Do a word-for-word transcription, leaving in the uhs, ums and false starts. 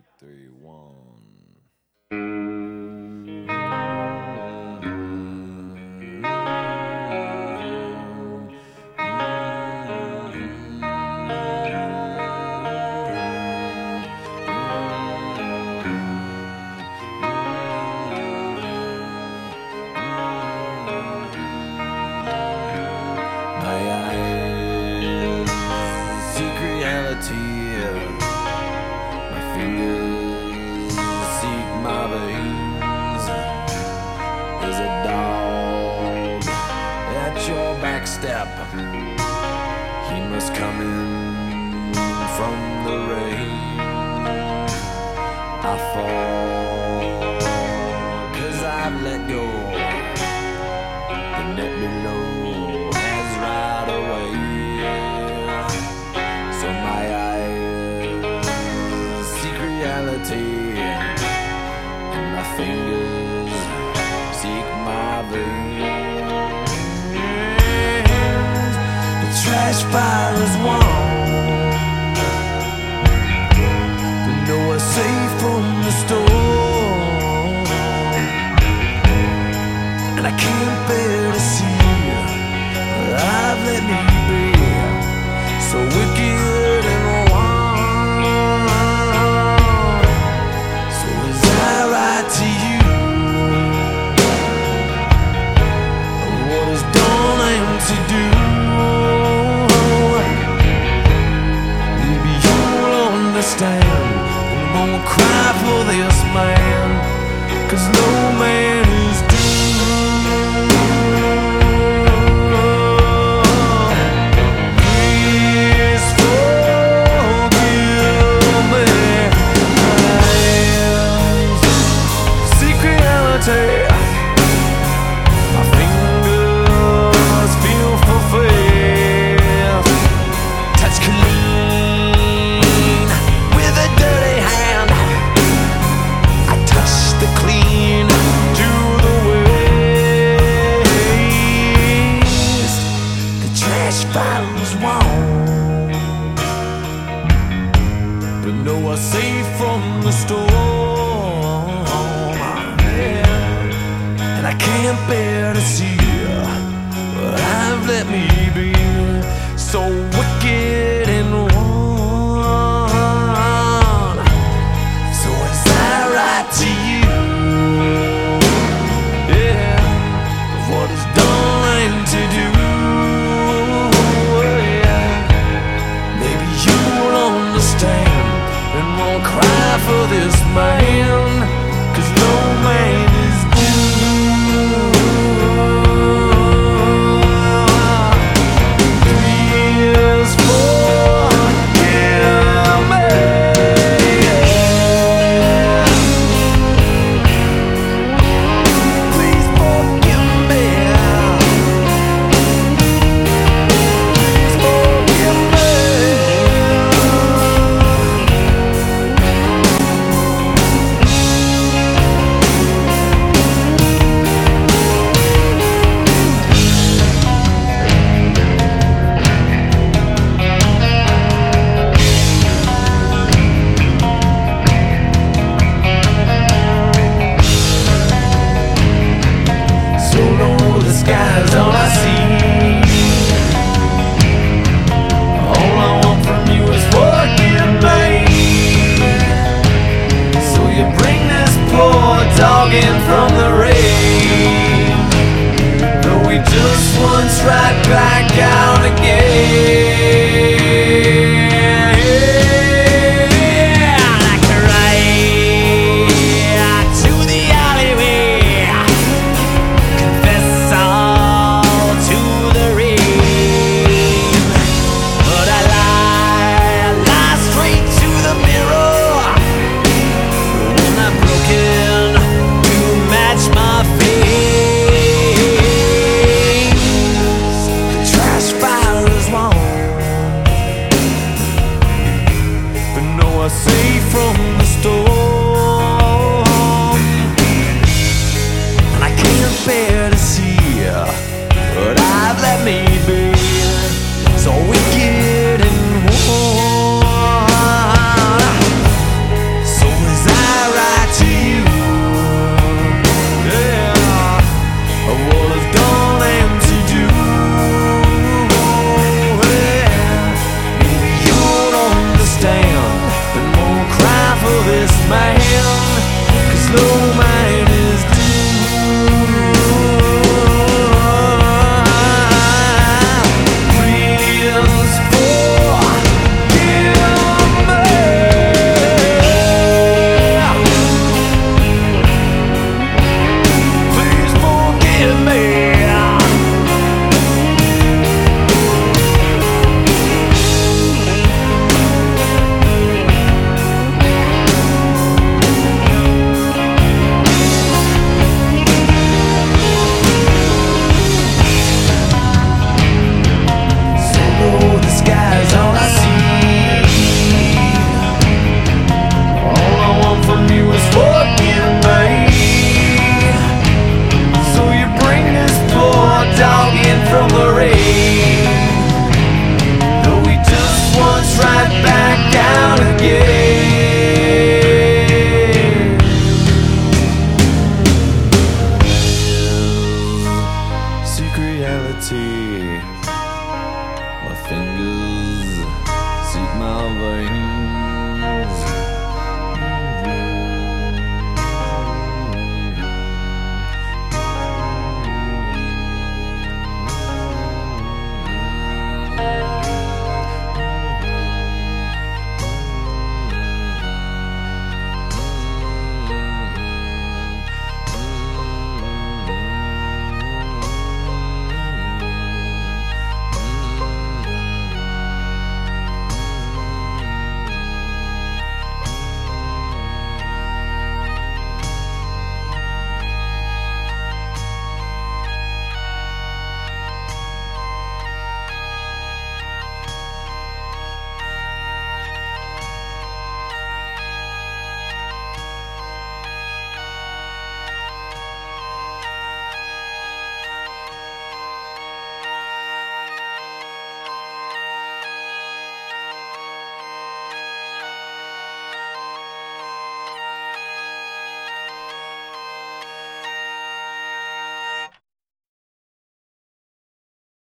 three, one. My eyes seek reality. My fingers seek my veins. There's a dog at your back step. He must come in from the rain. I fall 'cause I've let go. The net below has right away. So my eyes seek reality, and my fingers seek my veins. The trash fire is warm, but nowhere safe from the storm. And I can't bear to see I've let me be so wicked and wrong. So as I write to you what is done and to do, maybe you'll understand. And I won't cry for this man, 'cause no man is due. My fingers feel fulfilled. Touch clean with a dirty hand. I touch the clean to the waste. The trash file's warm, but nowhere safe from the storm. I can't bear to see what I've let me be, so wicked and wrong. So as I write to you, yeah, what is done to do, yeah, maybe you'll understand and won't cry for this man, 'cause no man is due. From the rain, though we just once right back out again, yeah, like a ride to the alleyway, confess all to the rain, but I lie, I lie straight to the mirror when I'm broken. My face, the trash fire is warm, but nowhere safe from the storm. And I can't bear to see what I've let me be, so wicked and warm. So man.